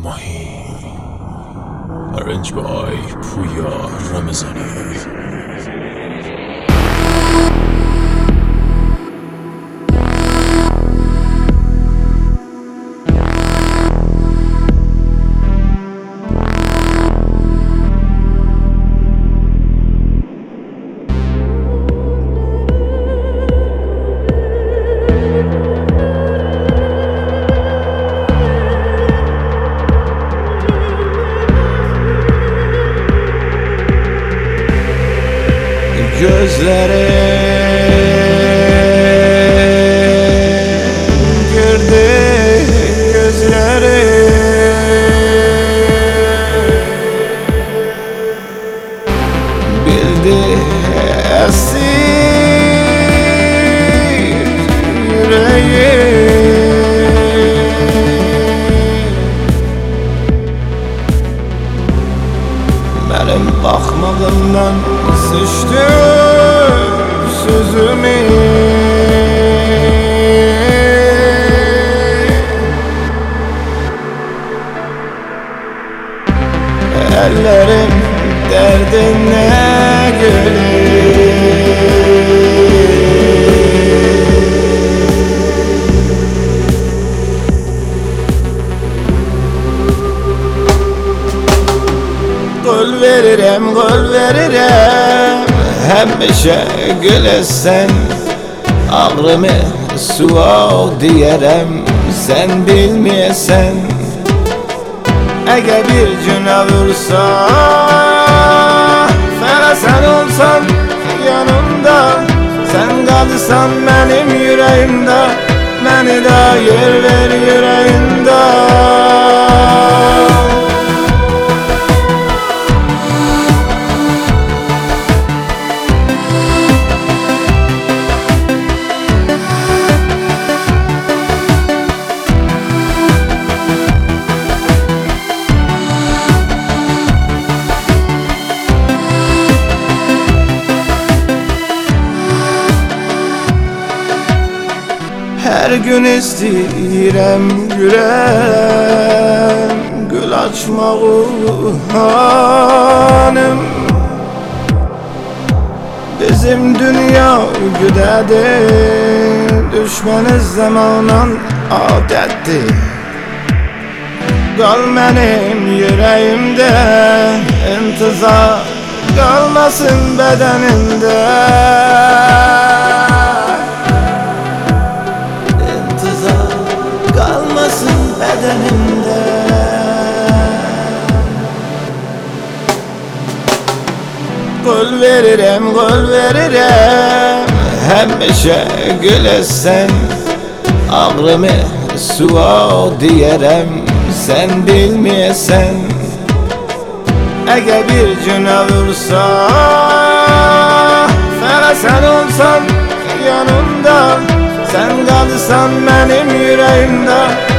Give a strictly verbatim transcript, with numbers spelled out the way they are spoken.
Mahi. Arranged by Puya Ramazani. Gözlere girdi, gözlere bildi esir yüreği. Benim bakmağımdan sıçtı sözümü. Ellerim derdine gelir. Kol veririm, kol veririm, hemşe gülesen. Ağrımı soğuk diyerem, sen bilmeyesen. Eğer bir gün vursa, sana sen olsan yanımda. Sen kalırsan benim yüreğimde, beni de yer ver yüreğinde. Her gün istəyirəm güləm, gül açmağı hanım. Bizim dünya güdədir, düşmeniz zamanan adətdir. Qal mənim yüreğimdə, intizar qalmasın bədənimdə. Kalmasın bedenimde. Kol veririm, kol veririm, hemşe gülesen. Ağrımı soğuk diyerem, sen bilmeyesen. Eğer bir gün vursa, sana sen olsan yanımda. Sen kalırsan benim yüreğimde,